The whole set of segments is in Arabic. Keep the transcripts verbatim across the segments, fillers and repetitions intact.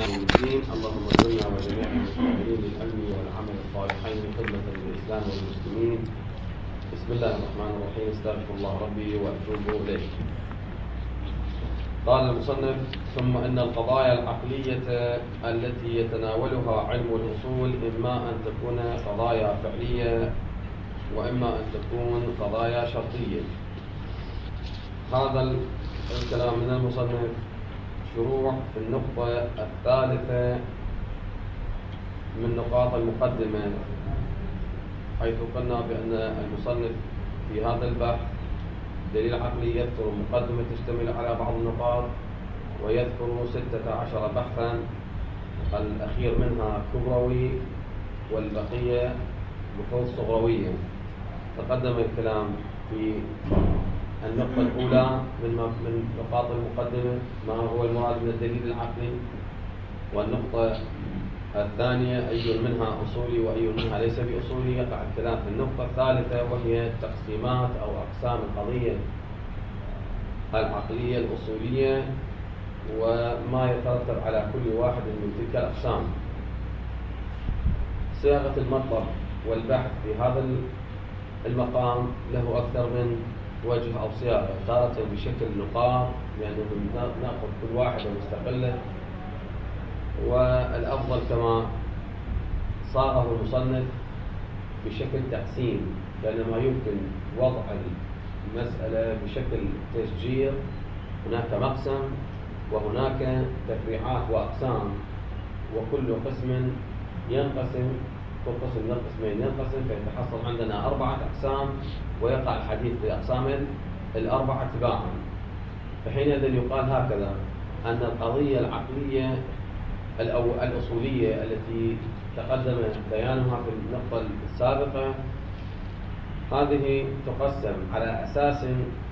يوم الدين. اللهم اجعلنا وجميع المستمعين للعلم والعمل الصالحين خدمة للإسلام والمسلمين. بسم الله الرحمن الرحيم. استغفر الله ربي وأتوب إليه. قال المصنف: ثم إن القضايا العقلية التي يتناولها علم الأصول إما أن تكون قضايا فعلية وإما أن تكون قضايا شرطية. هذا الكلام من المصنف شروع في النقطة الثالثة من نقاط المقدمة، حيث قلنا بأن المصنف في هذا البحث دليل عقلي يذكر مقدمة تشتمل على بعض النقاط، ويذكر ستة عشر بحثا، الأخير منها كبروي والبقية بحوث صغروية. تقدم الكلام في النقطة الأولى من نقاط المقدمة ما هو المراد من الدليل العقلي، والنقطة الثانية أي منها أصولي وأي منها ليس بأصولي. يقع الكلام في النقطة الثالثة وهي تقسيمات أو أقسام القضية العقلية الأصولية وما يترتب على كل واحد من تلك الأقسام. صياغة المطلب والبحث في هذا المقام له أكثر من وجه أو صياغة، تارة بشكل نقاط لأنه نأخذ كل واحدة مستقلة، والأفضل كما صاغه المصنف بشكل تقسيم، بينما يمكن وضع المسألة بشكل تشجير. هناك مقسم وهناك تفريعات وأقسام، وكل قسم ينقسم كل قسم من القسمين ينقسم فيتحصل عندنا أربعة أقسام، ويقع الحديث في أقسام الأربعة تباعا. فحينئذ يقال هكذا أن القضية العقلية الأصولية التي تقدم بيانها في النقطة السابقة هذه تقسم على أساس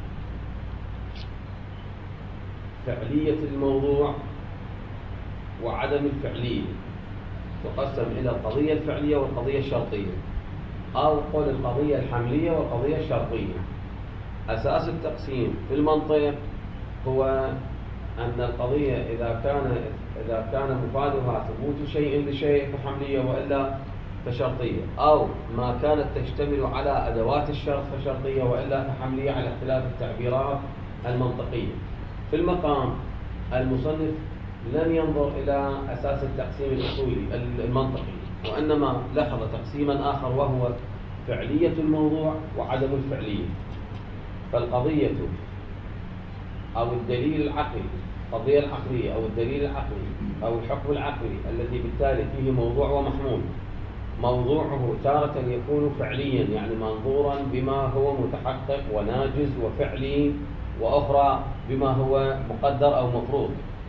فعلية الموضوع وعدم الفعلية. تقسم إلى القضية الفعلية والقضية الشرطية، أو قل القضية الحملية والقضية الشرطية. أساس التقسيم في المنطق هو أن القضية إذا كان إذا كان مفادها ثبوت شيء لشيء فحملية وإلا فشرطية، أو ما كانت تشتمل على أدوات الشرط فشرطية وإلا فحملية، على اختلاف التعبيرات المنطقية. في المقام المصنف لم ينظر إلى أساس التقسيم الأصولي المنطقي، وإنما لاحظ تقسيما آخر وهو فعلية الموضوع وعدم الفعلية. فالقضية أو الدليل العقلي القضية العقلية أو الدليل العقلي أو الحكم العقلي الذي بالتالي فيه موضوع ومحمول، موضوعه تارة يكون فعليا يعني منظورا بما هو متحقق وناجز وفعلي، وأخرى بما هو مقدر أو مفروض.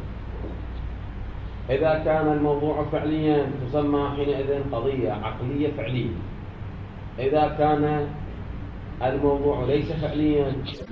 إذا كان الموضوع فعليا تسمى حينئذ قضية عقلية فعلية. إذا كان الموضوع ليس فعليا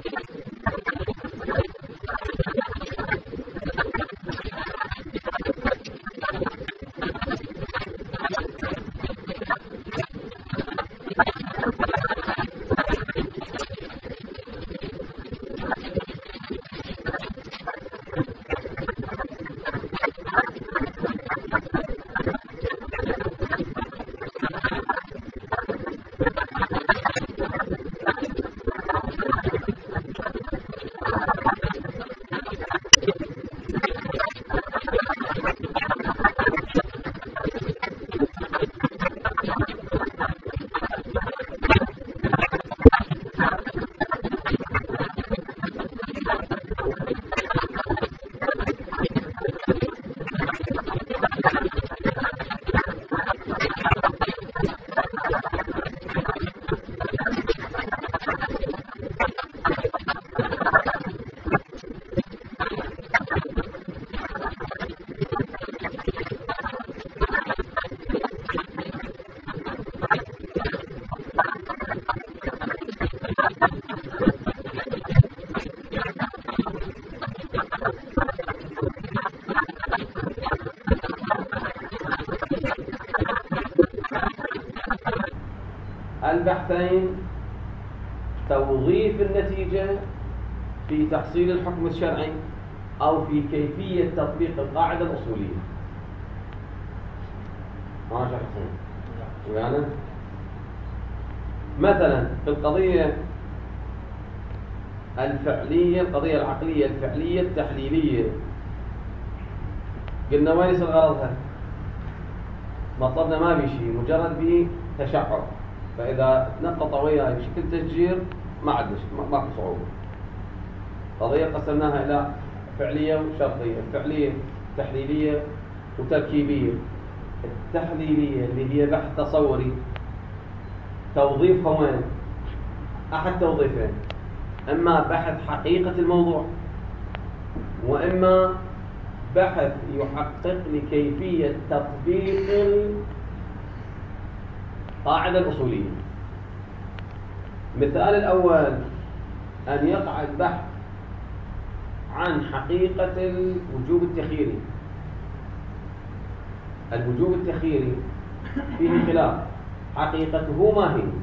البحثين توظيف النتيجة في تحصيل الحكم الشرعي أو في كيفية تطبيق القاعدة الأصولية. ما شخصين ويانا. مثلا في القضية الفعلية، القضية العقلية الفعلية التحليلية، قلنا وين يصير غرضها؟ مطلبنا ما بشي، مجرد به تشعر، فإذا تنقط وياي بشكل تشجير ما عندش ماكو صعوبة. قضية قسمناها إلى فعلية وشرطية، الفعلية تحليلية وتركيبية. التحليلية اللي هي بحث تصوري، توظيفها وين؟ أحد توظيفين، إما بحث حقيقة الموضوع، وإما بحث يحقق لكيفية تطبيق القاعدة الأصولية. مثال الأول أن يقع البحث عن حقيقة الوجوب التخييري. الوجوب التخييري فيه خلاف، حقيقته ما هي؟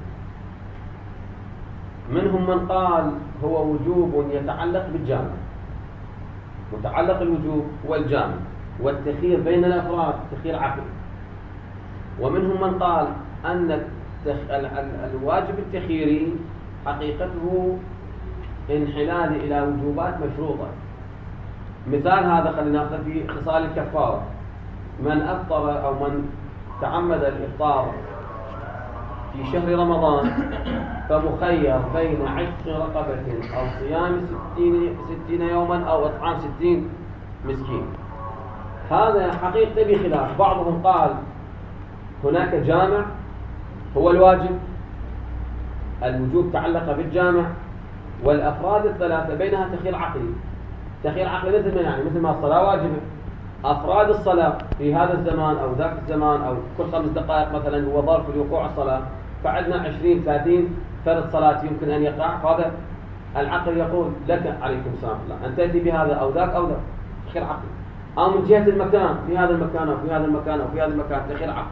منهم من قال هو وجوب يتعلق بالجامع، متعلق الوجوب والجامع والتخيير بين الأفراد تخيير عقلي. ومنهم من قال أن الواجب التخييري حقيقته انحلال إلى وجوبات مشروطة. مثال هذا خلينا ناخذ في خصال الكفارة. من أفطر أو من تعمد الإفطار في شهر رمضان فمخير بين عتق رقبة أو صيام ستين, ستين يوما أو إطعام ستين مسكين. هذا حقيقة بخلاف. بعضهم قال هناك جامع هو الواجب، الوجوب تعلق بالجامع، والأفراد الثلاثة بينها تخيير عقلي. تخيير عقلي مثل ما يعني مثل ما الصلاة واجبة، أفراد الصلاة في هذا الزمان أو ذاك الزمان أو كل خمس دقائق مثلا هو ظرف لوقوع الصلاة، فعندنا عشرين ثلاثين فرض صلاة يمكن أن يقع، فهذا العقل يقول لك عليكم السلام الله أن تأتي بهذا أو ذاك أو ذاك، تخيير عقلي. أو من جهة المكان، في هذا المكان أو في هذا المكان أو في هذا المكان، تخيير عقلي.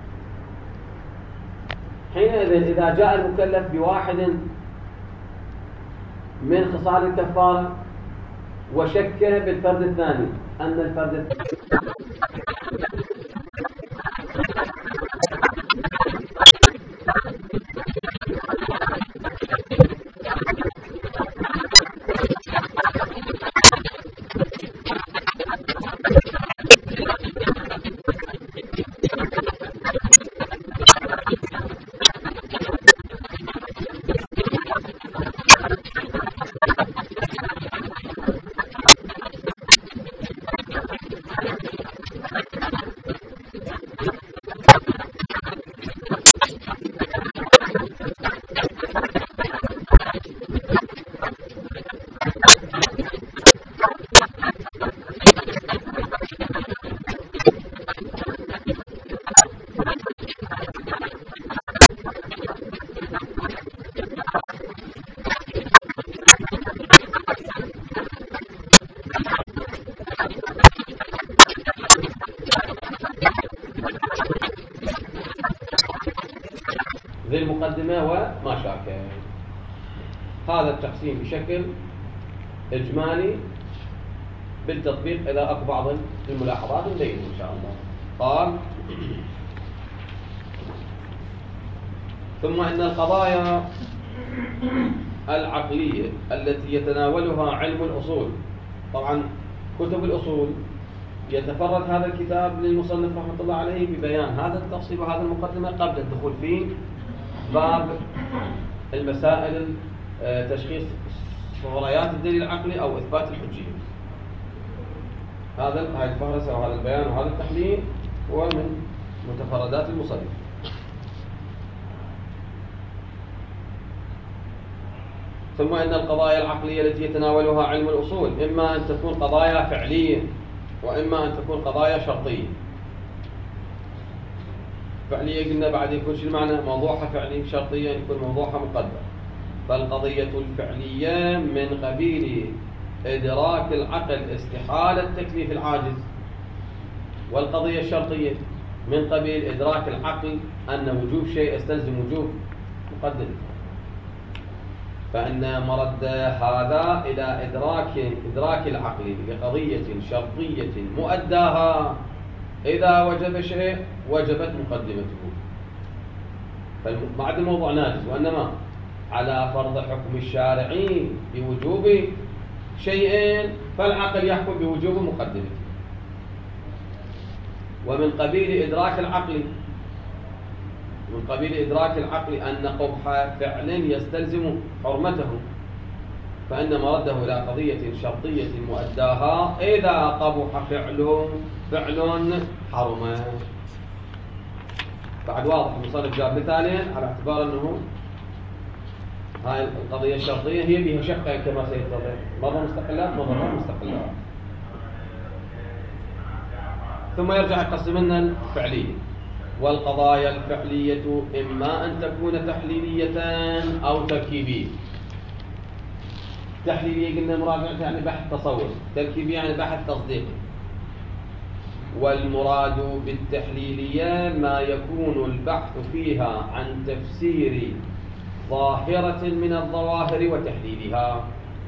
حينئذ إذا جاء المكلف بواحد من خصال الكفارة وشك بالفرد الثاني أن الفرد الثاني ذي المقدمة وما شاكل. هذا التقسيم بشكل إجمالي، بالتطبيق إذا أكو بعض الملاحظات نبينه إن شاء الله. قال ثم إن القضايا العقلية التي يتناولها علم الأصول، طبعا كتب الأصول يتفرد هذا الكتاب للمصنف رحمة الله عليه ببيان هذا التفصيل وهذا المقدمة قبل الدخول في باب المسائل تشخيص صغريات الدليل العقلي أو إثبات الحجية. هذا هذه الفهرسة وهذا البيان وهذا التحليل هو من متفردات المصنف. ثم إن القضايا العقلية التي يتناولها علم الأصول إما أن تكون قضايا فعلية وإما أن تكون قضايا شرطية. فعلية قلنا بعد يكون شو المعنى؟ موضوعها فعلي، شرطية يكون موضوعها مقدر. فالقضية الفعلية من قبيل إدراك العقل استحالة تكليف العاجز، والقضية الشرطية من قبيل إدراك العقل أن وجوب شيء يستلزم وجوب مقدر. فإن مرد هذا إلى إدراك إدراك العقل لقضية شرطية مؤداها إذا وجب شيء وجبت مقدمته، فمعد الموضوع ناجز، وإنما على فرض حكم الشارعين بوجوب شيئين فالعقل يحكم بوجوب مقدمته. ومن قبيل إدراك العقل من قبيل إدراك العقل أن قبح فعل يستلزم حرمته، فإن مرده إلى قضية شرطية مؤداها إذا قبح فعل فعل حرم. بعد واضح المصنف جاب مثالين على اعتبار أنه هاي القضية الشرطية هي بها شقين كما سيتضح، مرة مستقلات مرة غير مستقلات. ثم يرجع يقسم لنا الفعلية. والقضايا الفعلية إما أن تكون تحليلية أو تركيبية. تحليلية قلنا مراجعة يعني بحث تصور، تركيبية يعني بحث تصديقي. والمراد بالتحليلية ما يكون البحث فيها عن تفسير ظاهرة من الظواهر وتحليلها.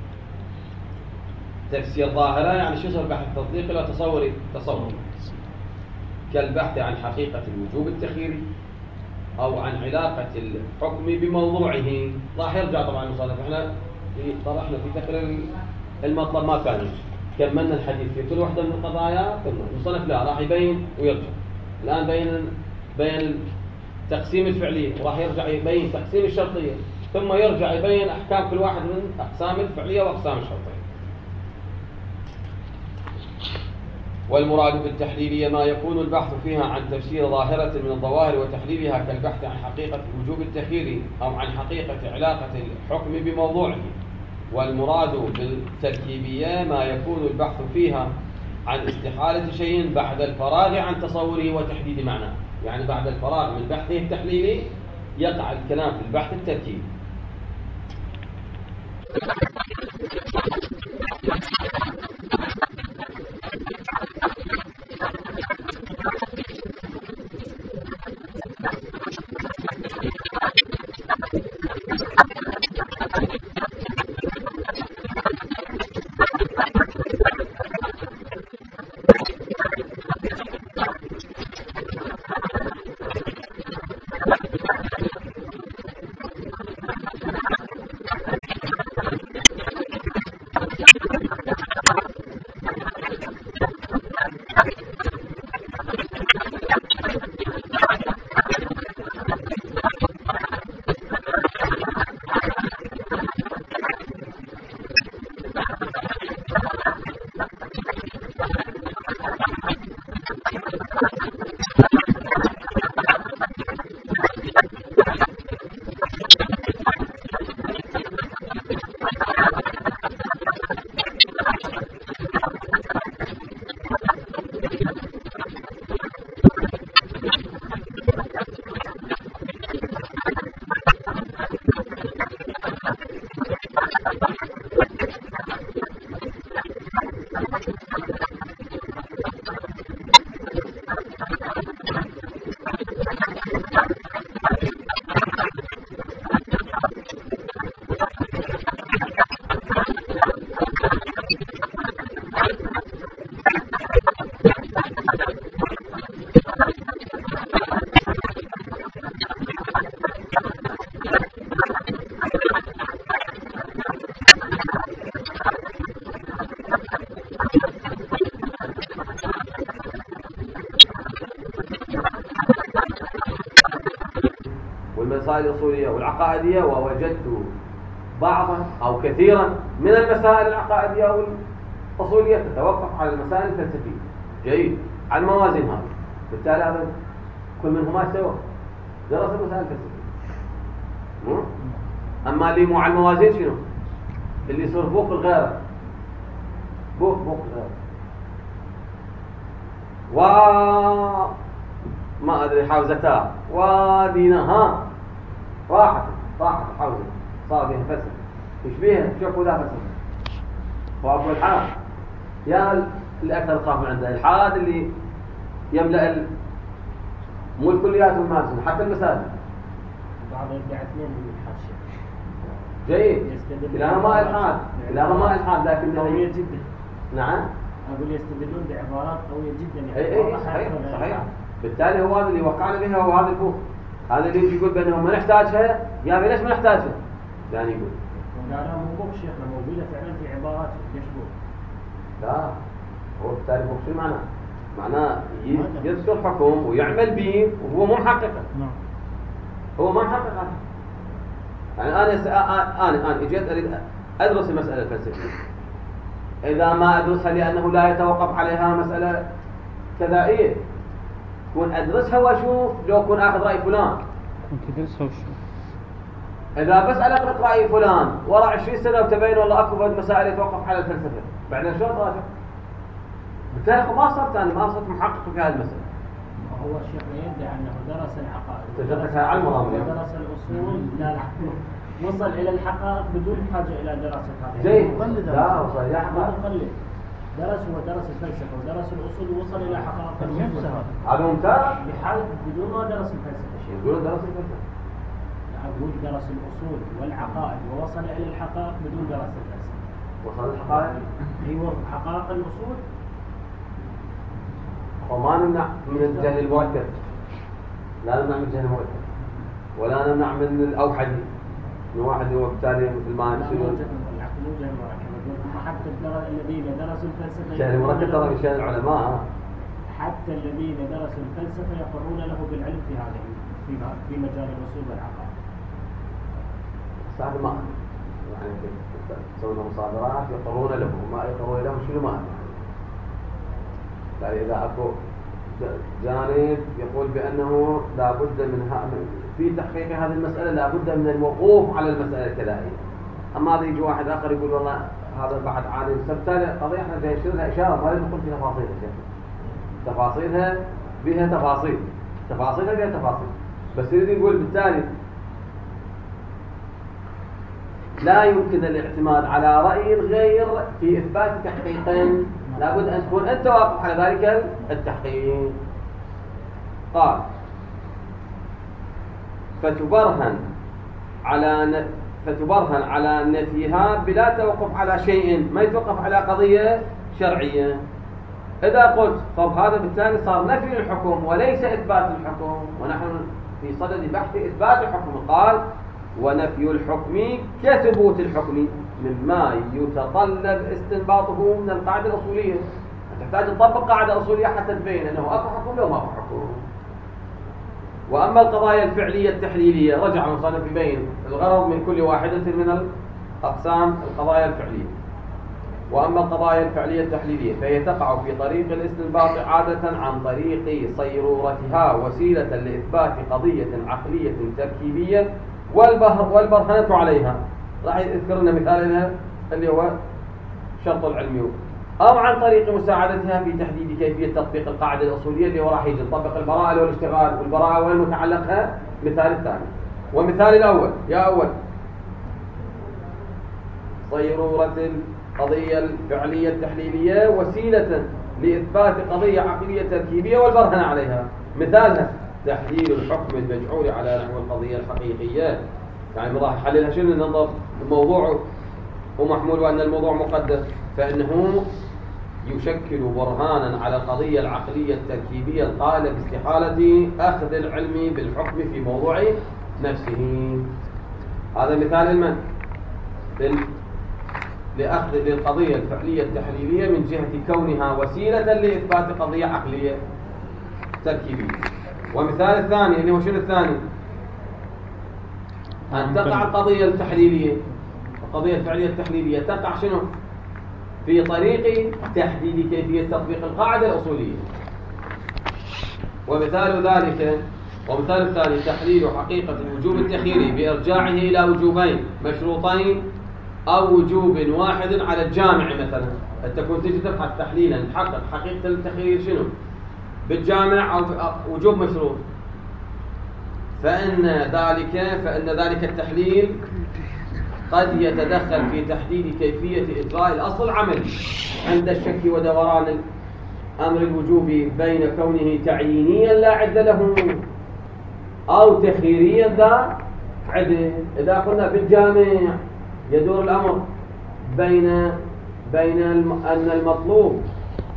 تفسير ظاهرة يعني شو صار بحث تصديقي ولا تصوري؟ تصور، كالبحث عن حقيقة الوجوب التخييري أو عن علاقة الحكم بموضوعه. راح يرجع طبعا المصنف، احنا في طرحنا في تقرير المطلب ما كان كملنا الحديث في كل واحدة من القضايا، ثم المصنف لا راح يبين ويرجع. الآن بين بين تقسيم الفعلية، وراح يرجع يبين تقسيم الشرطية، ثم يرجع يبين أحكام كل واحد من أقسام الفعلية وأقسام الشرطية. والمراد بالتحليلية ما يكون البحث فيها عن تفسير ظاهرة من الظواهر وتحليلها، كالبحث عن حقيقة وجوب التخيير أو عن حقيقة علاقة الحكم بموضوعه. والمراد بالتركيبية ما يكون البحث فيها عن استحالة شيء بعد الفراغ عن تصوره وتحديد معناه، يعني بعد الفراغ من بحثه التحليلي يقع الكلام في البحث التركيبي. والمسائل الأصولية والعقائدية، ووجدت بعضا أو كثيرا من المسائل العقائدية والأصولية تتوقف على المسائل الفلسفية. جيد، على الموازين هذه، بالتالي هذا كل منهما سوى درس المسائل الفلسفية. أما اللي مو على الموازين شنو؟ اللي يصير بوق الغيرة، بوق بوق الغيرة، و ما أدري حوزتها ودينها، راحت راحت الحوزة صار بها فلسفة. إيش بيها؟ شوفوا ذا فلسفة. وأبو الحاد يا الأكثر خاف من عنده الحاد اللي يملأ ال... مو الكليات والمادة حتى المساجد. بعض يرجع اثنين من الحاشية. جيد. إلى ما الحاد، إلى ما الحاد، لكن قوية جدا. نعم. أقول يستدلون بعبارات قوية جدا يعني. اي اي صحيح صحيح. بالتالي هو هذا اللي وقعنا بها هو هذا البوك. هذا اللي يجي يقول بأنه ما نحتاجها يا ليش ما نحتاجها؟ يعني يقول لا لا مو بوك شيخنا موجودة فعلا في عبارات ليش بوك؟ لا هو بالتالي بوك شو معناه؟ معناه يذكر حكم ويعمل به وهو مو محققه. نعم. هو ما محققه. يعني أنا س... أنا أنا اجيت أريد أدرس المسألة الفلسفية. إذا ما أدرسها لأنه لا يتوقف عليها مسألة كذائية كون أدرسها وأشوف لو كون أخذ رأي فلان. كنت تدرسها وشو؟ إذا بس أقرأ رأي فلان ورا عشرين سنة وتبين والله أكو بعض مسائل يتوقف على الفلسفة. بعدين شو راجع؟ بالتالي ما صرت أنا ما صرت محقق في هذه المسألة. هو الشيخ يدعي أنه درس الحقائق. تجربة علم رامي. درس الأصول لا لا وصل إلى الحقائق بدون حاجة إلى دراسة هذه. جيد. لا وصل إلى حقائق. درس هو درس الفلسفة ودرس الأصول ووصل إلى حقائق الأصول. هذا ممتاز. بحال بدون ما درس الفلسفة شيء. بدون درس الفلسفة. أقول درس الأصول والعقائد ووصل إلى الحقائق بدون دراسة الفلسفة. وصل الحقائق. أيوة حقائق الأصول. وما نمنع من الجهل المركب. لا نمنع من الجهل المركب. ولا نمنع من الأوحدي. من واحد هو بالتالي مثل ما يصير. حتى الذين درسوا الفلسفة. الجهل المركب ترى من شأن العلماء. حتى الذين درسوا الفلسفة يقرون له بالعلم في هذه في في مجال الأصول والعقائد. صار ما يعني تسوون مصادرات يقرون له ما يقرون له شنو ما يعني إذا أكو جانب يقول بأنه لا بد من في تحقيق هذه المسألة لا بد من الوقوف على المسألة الكذائية. أما هذا يجي واحد آخر يقول والله هذا بعد عالم سبتالي قضية احنا جاي نشير لها إشارة ما ندخل في تفاصيلها. تفاصيلها بها تفاصيل تفاصيلها بها تفاصيل بس يريد يقول بالتالي لا يمكن الاعتماد على رأي غير في إثبات تحقيقين لابد أن تكون أنت واقف على ذلك التحقيق. قال فتبرهن على ن... فتبرهن على نفيها بلا توقف على شيء ما يتوقف على قضية شرعية. إذا قلت طب هذا بالتالي صار نفي الحكم وليس إثبات الحكم ونحن في صدد بحث إثبات الحكم. قال ونفي الحكم كثبوت الحكم مما يتطلب استنباطه من القاعدة الأصولية. تحتاج تطبق قاعدة أصولية حتى تبين أنه أكو حكم لو ما أكو حكم. وأما القضايا الفعلية التحليلية رجع المصنف يبين الغرض من كل واحدة من الأقسام القضايا الفعلية. وأما القضايا الفعلية التحليلية فهي تقع في طريق الاستنباط عادة عن طريق صيرورتها وسيلة لإثبات قضية عقلية تركيبية والبرهنة عليها. راح يذكر لنا مثال لها اللي هو شرط العلمي أو عن طريق مساعدتها في تحديد كيفية تطبيق القاعدة الأصولية اللي هو راح يجي نطبق البراءة والاشتغال والبراءة وين متعلقها. مثال الثاني ومثال الأول يا أول صيرورة القضية الفعلية التحليلية وسيلة لإثبات قضية عقلية تركيبية والبرهنة عليها. مثالها تحليل الحكم المجعول على نحو القضية الحقيقية. يعني راح يحللها شنو ننظر الموضوع ومحمول وأن الموضوع مقدر فإنه يشكل برهانا على القضية العقلية التركيبية القائلة باستحالة أخذ العلم بالحكم في موضوع نفسه. هذا مثال المن لأخذ القضية الفعلية التحليلية من جهة كونها وسيلة لإثبات قضية عقلية تركيبية. ومثال الثاني اللي هو شنو الثاني أن تقع القضية التحليلية القضية الفعلية التحليلية تقع شنو في طريق تحديد كيفية تطبيق القاعدة الأصولية. ومثال ذلك ومثال الثاني تحليل حقيقة الوجوب التخييري بإرجاعه إلى وجوبين مشروطين أو وجوب واحد على الجامع. مثلا تكون تجي تبحث تحليلا تحقق حقيقة التخيير شنو بالجامع أو وجوب مشروط فإن ذلك فإن ذلك التحليل قد يتدخل في تحديد كيفية إجراء الأصل العملي عند الشك ودوران أمر الوجوب بين كونه تعيينيا لا عد له أو تخييريا ذا عد. إذا قلنا في الجامع يدور الأمر بين بين أن المطلوب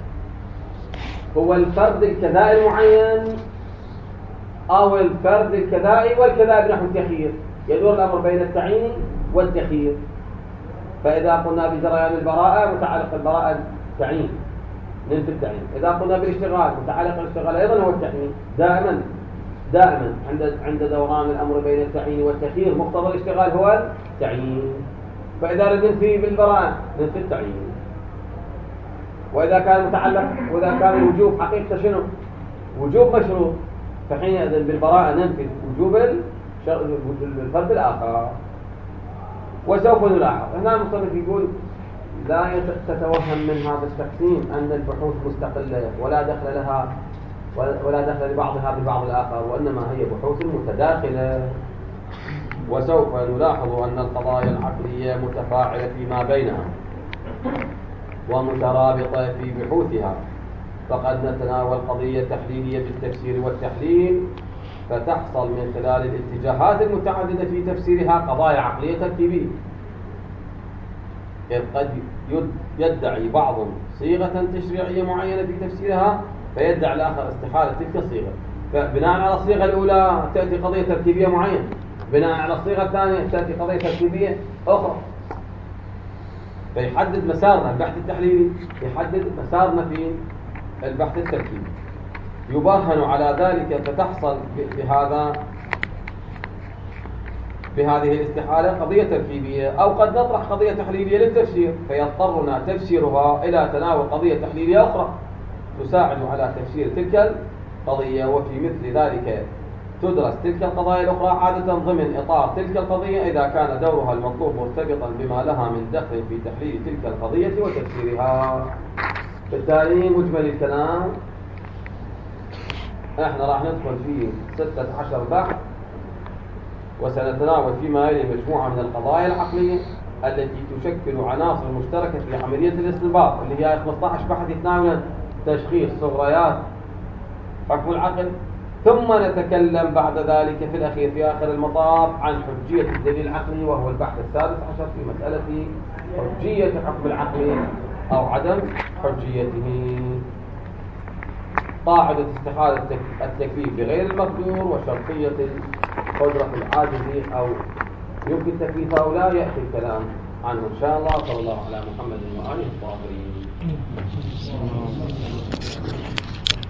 هو الفرد الكذائي المعين أو الفرد الكذائي والكذائي بنحو التخيير، يدور الأمر بين التعيين والتخيير. فإذا قلنا بجريان البراءة متعلق البراءة التعيين ننفي التعيين، إذا قلنا بالاشتغال متعلق الاشتغال أيضا هو التعيين. دائما دائما عند عند دوران الأمر بين التعيين والتخيير مقتضى الاشتغال هو التعيين. فإذا ردنا ننفي بالبراءة ننفي التعيين. وإذا كان متعلق وإذا كان الوجوب حقيقة شنو؟ وجوب مشروط، فحينئذ بالبراءة ننفي وجوب الفرد الآخر. وسوف نلاحظ هنا المصنف يقول لا تتوهم من هذا التقسيم أن البحوث مستقلة ولا دخل لها ولا دخل لبعضها ببعض الآخر، وإنما هي بحوث متداخلة. وسوف نلاحظ أن القضايا العقلية متفاعلة فيما بينها ومترابطة في بحوثها، فقد نتناول قضية تحليلية بالتفسير والتحليل فتحصل من خلال الاتجاهات المتعددة في تفسيرها قضايا عقلية تركيبية. إذ قد يدعي بعضهم صيغة تشريعية معينة في تفسيرها فيدعي الآخر استحالة تلك الصيغة، فبناء على الصيغة الأولى تأتي قضية تركيبية معينة، بناء على الصيغة الثانية تأتي قضية تركيبية أخرى. فيحدد مسارنا البحث التحليلي، يحدد مسارنا في البحث التركيبي، يبرهن على ذلك فتحصل بهذا بهذه الاستحالة قضية تركيبية، أو قد نطرح قضية تحليلية للتفسير فيضطرنا تفسيرها إلى تناول قضية تحليلية أخرى تساعد على تفسير تلك القضية. وفي مثل ذلك تدرس تلك القضايا الأخرى عادة ضمن إطار تلك القضية إذا كان دورها المطلوب مرتبطا بما لها من دخل في تحليل تلك القضية وتفسيرها. بالتالي مجمل الكلام احنا راح ندخل في ستة عشر بحث، وسنتناول فيما يلي مجموعة من القضايا العقلية التي تشكل عناصر مشتركة في عملية الاستنباط، اللي هي خمسة عشر بحث يتناول تشخيص صغريات حكم العقل. ثم نتكلم بعد ذلك في الأخير في آخر المطاف عن حجية الدليل العقلي، وهو البحث السادس عشر في مسألة حجية حكم العقل أو عدم حجيته. قاعدة استحالة التكليف بغير المقدور، وشرطية القدرة العاجز أو يمكن تكليفه أو لا يأتي الكلام عنه إن شاء الله. صلى الله على محمد وآله الطاهرين.